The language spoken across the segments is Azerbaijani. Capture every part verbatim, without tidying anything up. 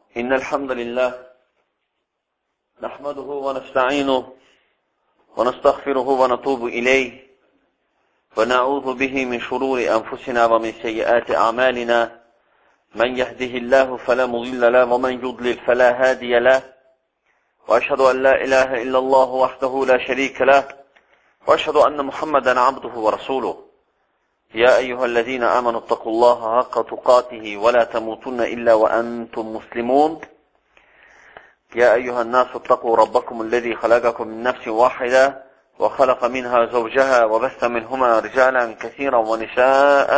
إن الحمد لله نحمده ونستعينه ونستغفره ونتوب إليه ونعوذ به من شرور أنفسنا ومن سيئات أعمالنا من يهده الله فلا مضل له ومن يضلل فلا هادي له وأشهد أن لا إله إلا الله وحده لا شريك له وأشهد أن محمدا عبده ورسوله يا أيها الذين آمنوا اتقوا الله حق تقاته ولا تموتن إلا وأنتم مسلمون يا أيها الناس اتقوا ربكم الذي خلقكم من نفس واحدة وخلق منها زوجها وبث منهما رجالا كثيرا ونساء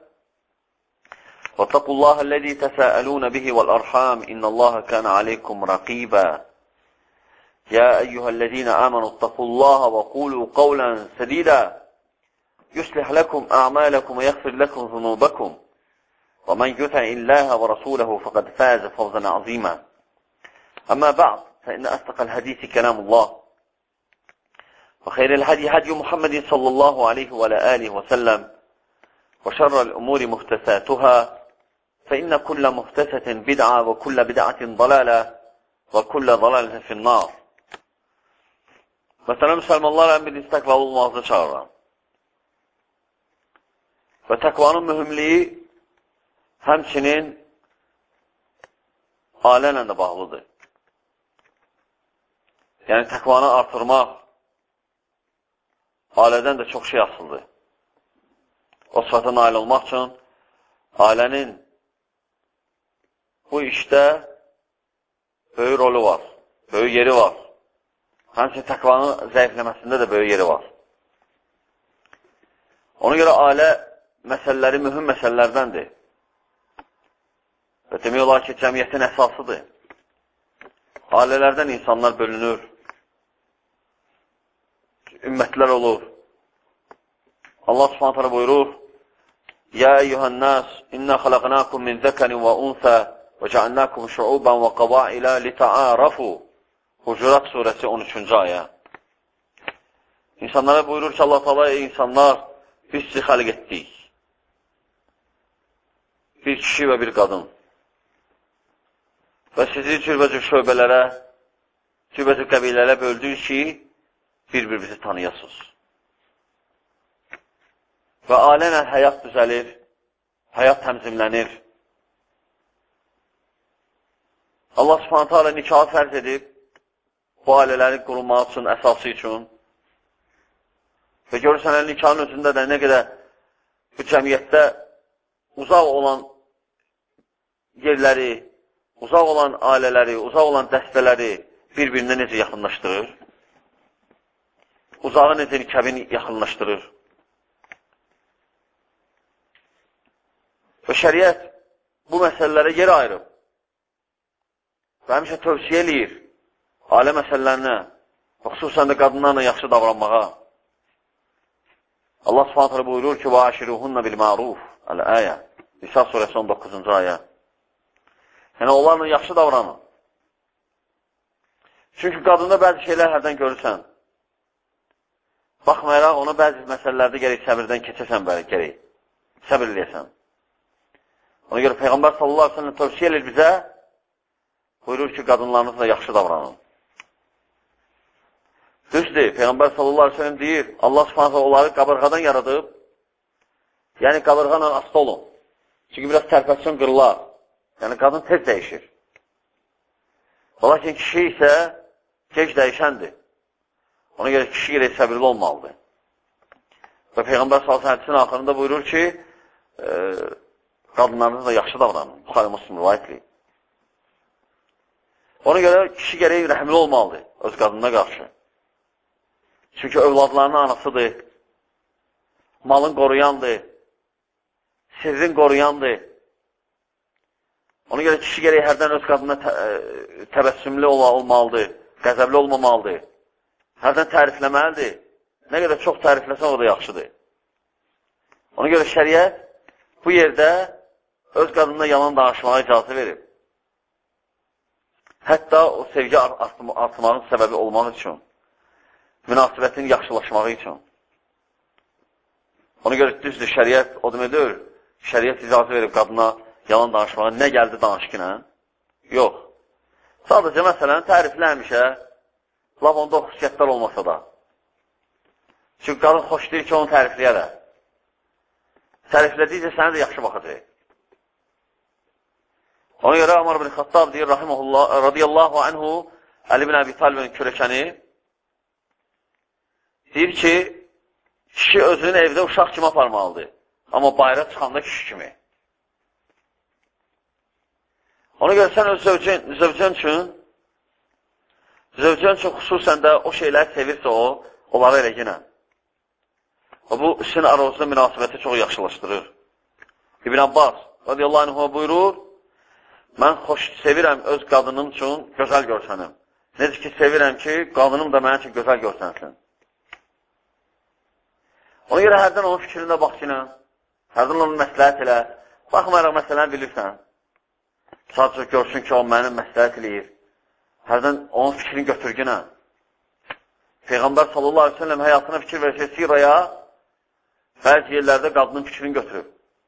واتقوا الله الذي تساءلون به والأرحام إن الله كان عليكم رقيبا يا أيها الذين آمنوا اتقوا الله وقولوا قولا سديدا يصلح لكم أعمالكم ويغفر لكم ذنوبكم ومن يطع الله ورسوله فقد فاز فوزا عظيما أما بعد فإن أصدق الحديث كلام الله وخير الهدي هدي محمد صلى الله عليه وعلى آله وسلم وشر الأمور محدثاتها فإن كل محدثة بدعة وكل بدعة ضلالة وكل ضلالة في النار. Mesela Müslümanlar bir istakvalı olmazdı çağıran. Ve takvanın mühümliği həmçinin alələ də bağlıdır. Yəni, takvanı artırmaq ailədən də çox şey asıldır. O sıfata nail olmaq üçün ailənin bu işdə böyük rolü var, böyük yeri var. Həmçinin takvanın zəifləməsində də böyük yeri var. Ona görə ailə məsələləri mühüm məsələlərdəndir. Və demək olar ki, cəmiyyətin əsasıdır. Ailələrdən insanlar bölünür. Ümmətlər olur. Allah Subhanahu taala buyurur: "Ya eyyuhan-nas, inna xalaqnakum min zakarin və unsa və ca'alnakum şu'uban və qabaila lita'arafu." Hucurat surəsi on üçüncü ayə. İnsanlara buyurur ki, Allah Taala, ey insanlar, biz sizi xalq etdik. Bir kişi və bir qadın. Və sizi cürbəcür şöbələrə, cürbəcür qəbilələrə böldük ki, bir-birimizi tanıyasınız. Və alənə həyat düzəlir, həyat təmzimlənir. Allah Subhanahu taala nikahı fərz edib, bu ailələri qurulmaq üçün, əsası üçün. Və görürsən, nikahın özündə də nə qədər bu cəmiyyətdə uzaq olan yerləri, uzaq olan ailələri, uzaq olan dəstələri bir-birinə necə yaxınlaşdırır? Uzağı necə nikahın yaxınlaşdırır? Və şəriət bu məsələlərə yer ayırıb və həmişə tövsiyə eləyir ailə məsələlərinə, xüsusən də qadınlarla yaxşı davranmağa. Allah Subhanahu taala buyurur ki: "Və aşiruhunna bil ma'ruf." Əl-ayə. Nisa surəsi on doqquzuncu ayə. Yəni, onlarla yaxşı davranın. Çünki qadında bəzi şeylər hərdən görürsən. Baxmayaraq, ona bəzi məsələlərdə gərək səbirdən keçəsən bəli, gərək. Səbir eləyəsən. Ona görə Peyğəmbər sallallahu aleyhi ve sellem tövsiyə edir bizə, buyurur ki, qadınlarınızla yaxşı davranın. Düzdür, Peyğəmbər sallallahu aleyhi ve sellem deyir, Allah subhanətə onları qabırğadan yaradıb, yəni qabırğanla asılı olun. Çünki biraz tərpətsin qırılar. Yəni, qadın tez dəyişir. Lakin kişi isə gec dəyişəndir. Ona görə kişi gerək səbirli olmalıdır. Və Peyğəmbər sallallahu aleyhi ve sellem axırında buyurur ki, e, qadınlarınızla yaxşı davranın. Buxari Müslim rivayətli. Ona görə kişi gərək rəhmli olmalıdır öz qadınına qarşı. Çünki övladlarının anasıdır, malın qoruyandır, sirrin qoruyandır. Ona görə kişi gərək hərdən öz qadına tə təbəssümlü olmalıdır, qəzəbli olmamalıdır, hərdən tərifləməlidir. Nə qədər çox tərifləsə o da yaxşıdır. Ona görə şəriət bu yerdə öz qadınına yalan danışmağa icazə verib. Hətta o sevgi artmağın səbəbi olmaq üçün, münasibətin yaxşılaşmağı üçün. Ona görə düzdür, şəriət o deməkdir, şəriət icazə verib qadına yalan danışmağa, nə gəldi danışqına, Yox. Sadəcə, məsələn, tərifləmişə, laf onda o xüsusiyyətlər olmasa da. Çünki qadın xoş deyir ki, onu tərifləyə də. Təriflədikcə sənə də yaxşı baxacaq. Ona görə Ömər ibn Xattab deyir, radiyallahu anhu, Əli ibn Əbi Talibin kürəkəni, deyir ki, kişi özünün evdə uşaq kimi aparmalıdır. Amma bayra çıxanda kişi kimi. Ona görə sən öz zövcən, zövcən üçün, zövcən üçün xüsusən də o şeyləri sevirsə o, onları elə yenə. Bu, sizin aranızda münasibəti çox yaxşılaşdırır. İbn Abbas, radiyallahu anh, buyurur, mən xoş sevirəm öz qadının üçün gözəl görsənim. Necə ki, sevirəm ki, qadınım da mənim üçün gözəl görsənsin. Ona görə hərdən onun fikrində bax ki, hərdən onun məsləhət elə, baxmayaraq məsələni bilirsən. Sadəcə görsün ki, o mənim məsləhət eləyir. Hərdən onun fikrini götürgünə. Peyğəmbər sallallahu aleyhi ve sellem həyatına fikir verirsə, siraya bəzi yerlərdə qadının fikrini götürüb.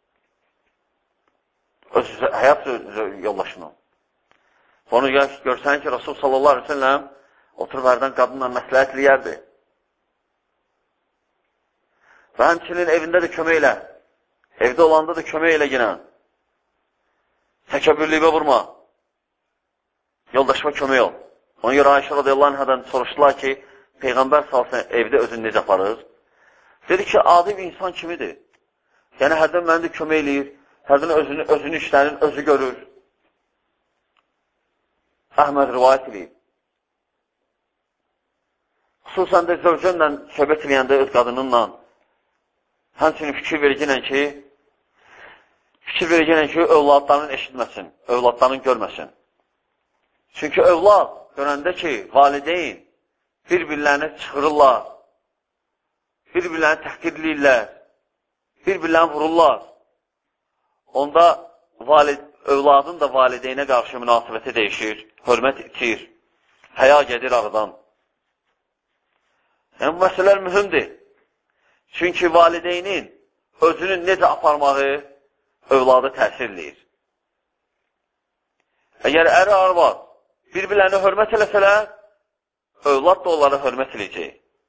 Öz həyat yoldaşını. Onu görsən ki, Rasul sallallahu aleyhi ve sellem oturub hərdən qadınla məsləhət eləyərdi. Və həmçinin evində də kömək elə. Evdə olanda da kömək elə ginə. Təkəbbürlüyümə vurma. Yoldaşıma kömək ol. Ona görə Ayşə radiyallahu anhadan soruşdular ki, Peyğəmbər salsın evdə özünü necə aparır? Dedi ki, adi bir insan kimidir. Yəni, hərdən mənə də kömək eləyir. Hərdən özünü, özünü işlərin, özü görür. Əhməd rivayət eləyib. Xüsusən də zövcənlə söhbət eləyəndə öz qadınınla həmçinin fikir verginən ki, fikir verginən ki, övladlarının eşitməsin, övladlarının görməsin. Çünki övlad görəndə ki, valideyn bir-birlərini çıxırırlar, bir-birlərini təhqirləyirlər, bir-birlərini vururlar. Onda valid, övladın da valideynə qarşı münasibəti dəyişir, hörmət itir, həya gedir aradan. Yəni, bu məsələlər mühümdir. Çünki valideynin özünü necə aparmağı övladı təsir edir. Əgər əri arvad bir-birlərini hörmət eləsələr, övlad da onlara hörmət eləyəcək.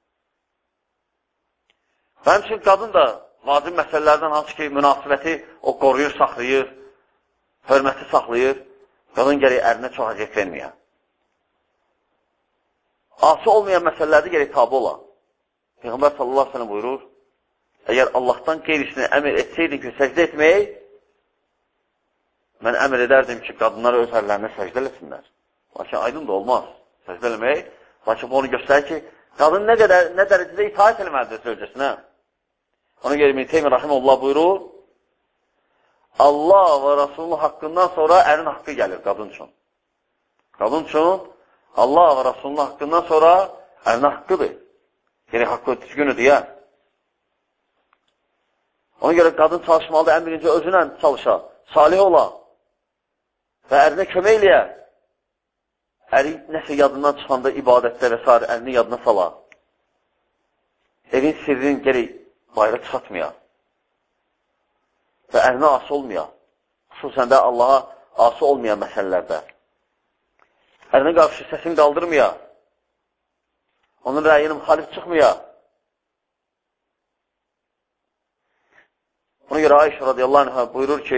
Və həmçinin qadın da vacib məsələlərdən hansı ki, münasibəti o qoruyur, saxlayır, hörməti saxlayır, qadın gərək ərinə çox əziyyət verməyə. Asi olmayan məsələlərdə gərək tabi ola. Peyğəmbər sallallahu aleyhi ve sellem buyurur, əgər Allahdan qeyrisini əmr etsəydin ki, səcdə etmək, mən əmr edərdim ki, qadınlar öz ərlərinə səcdə eləsinlər. Lakin aydın da olmaz səcdə eləmək. Lakin bu onu göstərir ki, qadın nə qədər, nə dərəcədə itaat eləməlidir sözcəsinə. Ona görə İbn Teymiyyə rahimehullah buyurur, Allah və Rasulunun haqqından sonra ərin haqqı gəlir qadın üçün. Qadın üçün Allah və Rasulunun haqqından sonra ərin haqqıdır. Yəni, haqqı düzgün ödəyər. Ona görə qadın çalışmalıdır, ən birinci özünə çalışa, salih ola və ərinə kömək eləyə. Əri nəsə yadından çıxanda ibadətdə və s. əlini yadına sala. Evin sirrini gərək bayra çıxatmaya və ərinə asi olmaya. Xüsusən də Allaha asi olmayan məsələlərdə. Ərinə qarşı səsini qaldırmaya. Onun rəyini müxalif çıxmaya. Ona görə Ayşə radiyallahu anhə buyurur ki,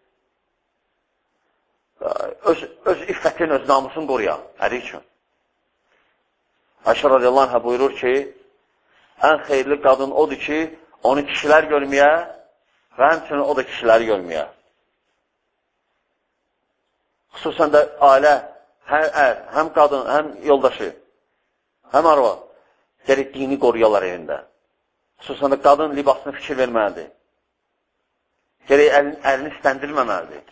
öz, öz iffətin, öz namusunu qoruya, əri üçün. Ayşə radiyallahu anhə buyurur ki, ən xeyirli qadın odur ki, onu kişilər görməyə və həmçinin o da kişiləri görməyə. Xüsusən də ailə, həm ər, həm qadın, həm yoldaşı, həm arva, gərək dini qoruyalar evində. Xüsusən də qadın libasına fikir verməlidir. Gərək əlini, əlini istəndirməməlidir.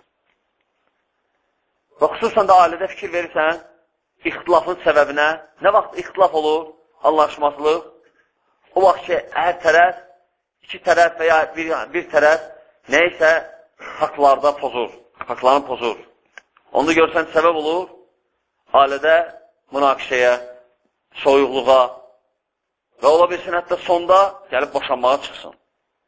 Və xüsusən də ailədə fikir verirsən, ixtilafın səbəbinə, nə vaxt ixtilaf olur, anlaşmazlıq, o vaxt ki, hər tərəf, iki tərəf və ya bir, bir tərəf neysə haqlarda pozur, haqlarını pozur. Onu görsən səbəb olur, ailədə münaqişəyə, soyuqluğa və ola bilsin, hətta sonda gəlib boşanmağa çıxsın.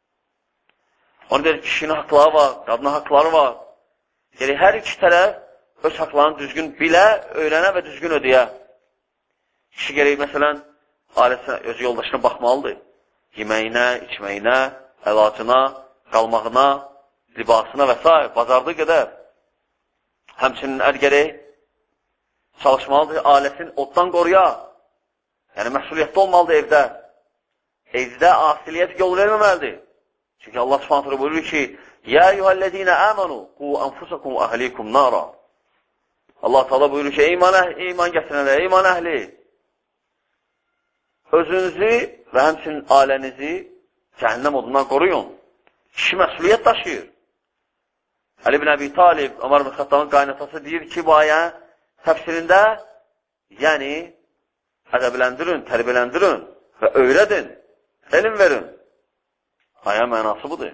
Onu deyir, kişinin haqları var, qadının haqları var. Yəni, hər iki tərəf öz haqlarını düzgün bilə, öyrənə və düzgün ödəyə. Kişi gerək, məsələn, ailəsinə, öz yoldaşına baxmalıdır. Yeməyinə, içməyinə, əlacına, qalmağına, libasına və s. Bazardığı qədər. Həmçinin ər gerək çalışmalıdır, ailəsini oddan qoruya. Yəni, məsuliyyətli olmalıdır evdə. Evdə asiliyyət yol verməməlidir. Çünki Allah subhanətlə buyurur ki, Yə eyyuhəl-ləzīnə əmənu, qu ənfusakum əhlikum nara. Allah Teala buyurur ki, iman, iman gətirənlər, iman əhli. Özünüzü və həmçinin ailənizi cəhənnəm odundan qoruyun. Kişi məsuliyyət daşıyır. Əli ibn Əbi Talib, Ömər ibn Xəttabın qaynatası deyir ki, bu ayə təfsirində, yəni, ədəbləndirin, tərbiyələndirin və öyrədin, elm verin. Ayə mənası budur.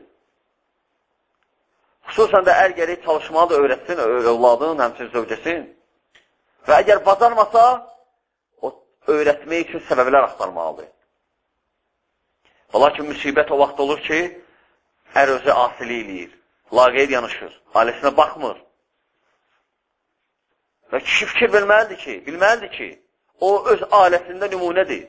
Xüsusən də ər gərək çalışmalı da öyrətsin, övladın, həmçinin zövcəsin. Və əgər bacarmasa, o öyrətmək üçün səbəblər axtarmalıdır. Lakin müsibət o vaxt olur ki, ər özü asili eləyir, laqeyd yanaşır, ailəsinə baxmır. Və kişi fikir bilməlidir ki, bilməlidir ki, o öz ailəsində nümunədir.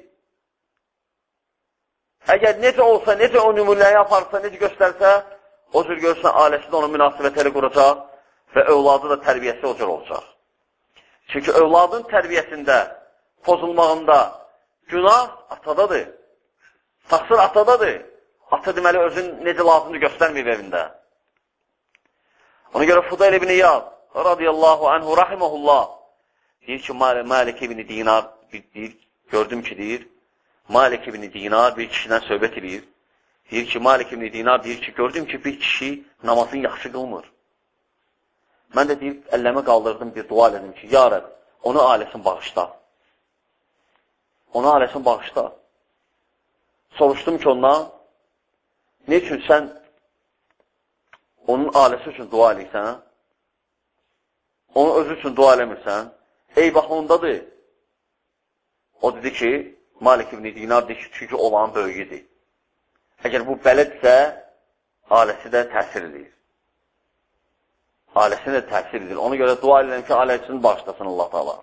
Əgər necə olsa, necə o nümunəyi aparsa, necə göstərsə, o cür görürsən, ailəsində onun münasibətləri quracaq və övladı da tərbiyəsi o cür olacaq. Çünki övladın tərbiyəsində, pozulmağında günah atadadır. Taksir atadadır. Ata deməli özün necə lazımdır göstərməyib evində. Ona görə Fudayl ibn İyad radiyallahu anhu rahiməhullah deyir ki, Malik ibn Dinar deyir, gördüm ki, deyir, Malik ibn Dinar bir kişidən söhbət edir. Deyir ki, Malik ibn Dinar deyir ki, gördüm ki, bir kişi namazını yaxşı qılmır. Mən də deyir, əlləmə qaldırdım, bir dua edim ki, ya Rəbb, onu ailəsin bağışla. Onu ailəsin bağışla. Soruşdum ki, ondan, ne üçün sən onun ailəsi üçün dua edirsən? Onu özü üçün dua eləmirsən? Ey, bax, ondadır. O dedi ki, Malik ibn Dinar deyir ki, çünki olan böyüyüdür. Əgər bu bələdsə, ailəsi də təsir edir. Ailəsində də təsir edir. Ona görə dua edirəm ki, ailəsini bağışlasın Allah Teala.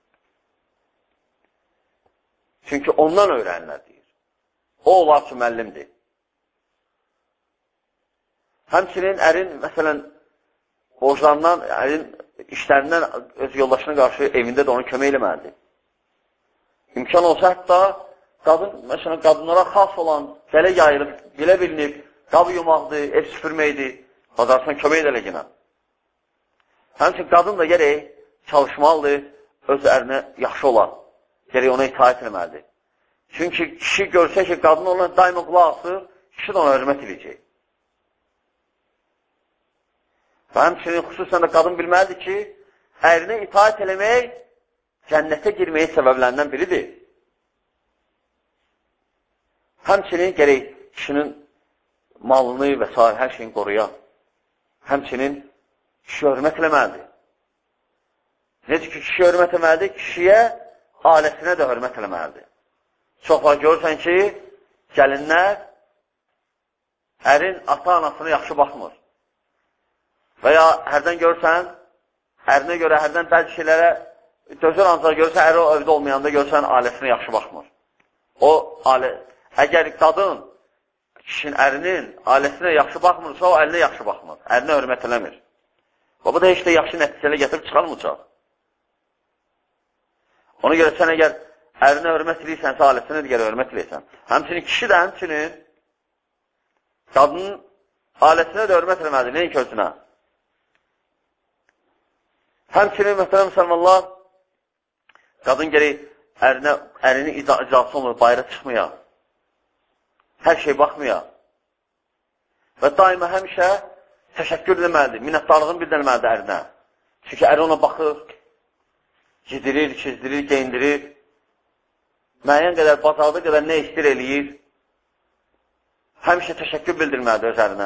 Çünki ondan öyrənirlər deyir. O, onlar ki, müəllimdir. Həmçinin ərin, məsələn, borclarından, ərin işlərindən öz yoldaşına qarşı evində də onu kömək eləməlidir. İmkan olsa, hətta qadın, məsələn, qadınlara xas olan, belə yayılıb, belə bilinib, qabı yumaqdır, ev süpürməkdir, bacarsan kömək edələginə. Həmçin, qadın da gərək çalışmalıdır, öz ərinə yaxşı olan, gərək ona itaət eləməlidir. Çünki kişi görsə ki, qadın ona daima qulaq asır, kişi də ona hörmət edəcək. Və həmçinin, xüsusən də qadın bilməlidir ki, ərinə itaət eləmək cənnətə girməyi səbəblərindən biridir. Həmçinin gərək kişinin malını və s. hər şeyini qoruya. Həmçinin kişi hörmət eləməlidir. Necə ki, kişi hörmət eləməlidir, kişiyə, ailəsinə də hörmət eləməlidir. Çox var görürsən ki, gəlinlər ərin ata-anasına yaxşı baxmır. Və ya hərdən görürsən, ərinə görə hərdən bəzi şeylərə dözür ancaq görürsən, əri o evdə olmayanda görürsən, ailəsinə yaxşı baxmır. O, ailə, əgər qadın kişinin ərinin ailəsinə yaxşı baxmırsa, o əlinə yaxşı baxmır. Ərinə hörmət eləmir. Və bu da heç də yaxşı nəticələ gətirib çıxarmayacaq. Ona görə sən əgər ərinə hörmət edirsənsə, ailəsinə digər hörmət edirsən. Həmçinin kişi də həmçinin qadının ailəsinə də hörmət eləməlidir, neyin közünə? Həmçinin, məsələn, müsəlmanlar, qadın gərək ərinə, ərinin icazı olmur, bayra çıxmaya, hər şey baxmaya və daima həmişə təşəkkür edilməlidir, minnətdarlığını bildirməlidir ərinə. Çünki əri ona baxır, gidirir, çizdirir, geyindirir, müəyyən qədər, bacardığı qədər nə istir eləyir, həmişə təşəkkür bildirməlidir öz ərinə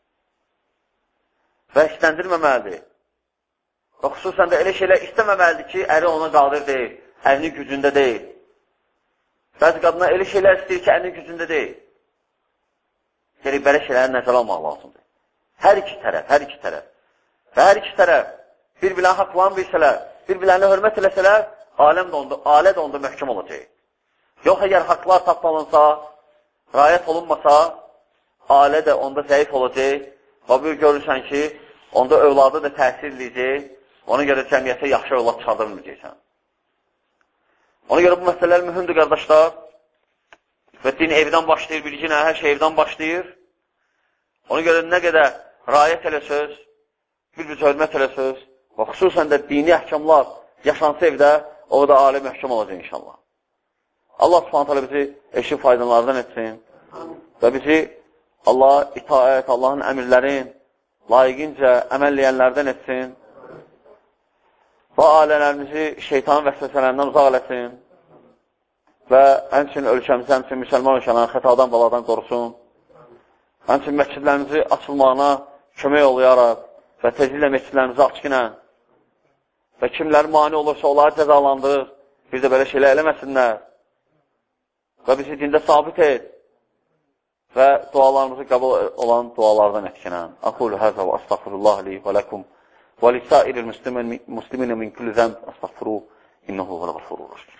və istəndirməməlidir. Və xüsusən də elə şeylər istəməməlidir ki, əri ona qadir deyil, ərinin gücündə deyil. Bəzi qadına elə şeylər istəyir ki, ərinin gücündə deyil. Gerək belə şeyləri nəzərə almaq lazımdır. Hər iki tərəf, hər iki tərəf. Və hər iki tərəf bir-birlərini haqlarını bilsələr, bir-birlərini hörmət eləsələr, aləm də onda, alə də onda məhkum olacaq. Yox, əgər haqlar tapmalınsa, rayət olunmasa, alə də onda zəif olacaq və bir görürsən ki, onda övladı da təsir edəcək, ona görə cəmiyyətə yaxşı övlad çıxardırmayacaqsən. Ona görə bu məsələlər mühümdür, qardaşlar. Və din evdən başlayır, bilginə, hər şey evdən başlayır. Ona görə nə qədər rayət elə söz, bir-bir hörmət elə söz və xüsusən də dini əhkamlar yaşansı evdə, o da alə məhkum olacaq inşallah. Allah subhanət hələ bizi eşi faydalardan etsin və bizi Allah itaət, Allahın əmirlərin layiqincə əməlləyənlərdən etsin və ailələrimizi şeytanın vəsvəsələrindən uzaq eləsin və həmçinin ölkəmizi, həmçinin müsəlman ölkələrini xətadan, baladan qorusun. Həmçinin məscidlərimizi açılmağına kömək olayaraq və tezliklə məscidlərimizi açqinə və kimlər mani olursa onları cəzalandır, biz də belə şeylə eləməsinlər və bizi dində sabit et və dualarımızı qəbul olan dualardan etkinən. Aqulu həzə və astagfirullah li və ləkum və lissairil muslimin min kulli zəmb astagfiruh innehu və ləğfurur rəşid.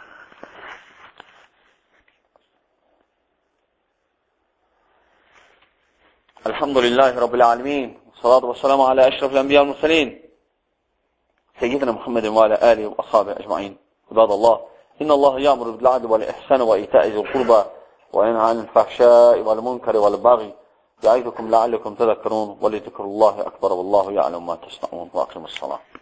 الحمد لله رب العالمين والصلاة والسلام على أشرف الأنبياء والمرسلين سيدنا محمد وعلى آله وأصحابه أجمعين. عباد الله إن الله يأمر بالعدل والإحسان وإيتاء ذي القربى وينهى عن الفحشاء والمنكر والبغي يعظكم لعلكم تذكرون ولذكر الله أكبر والله يعلم ما تصنعون وأقيموا الصلاة.